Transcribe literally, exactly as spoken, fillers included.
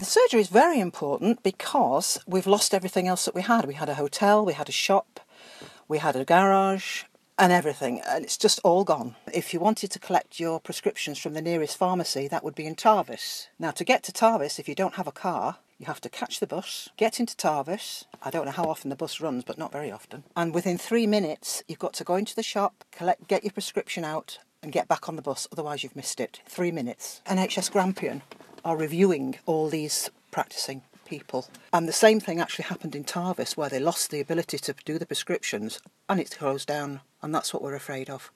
The surgery is very important because we've lost everything else that we had. We had a hotel, we had a shop, we had a garage and everything, and it's just all gone. If you wanted to collect your prescriptions from the nearest pharmacy, that would be in Tarvis. Now, to get to Tarvis, if you don't have a car, you have to catch the bus, get into Tarvis. I don't know how often the bus runs, but not very often. And within three minutes, you've got to go into the shop, collect, get your prescription out and get back on the bus, otherwise you've missed it. Three minutes. N H S Grampian are reviewing all these practising people. And the same thing actually happened in Tarvis, where they lost the ability to do the prescriptions and it's closed down. And that's what we're afraid of.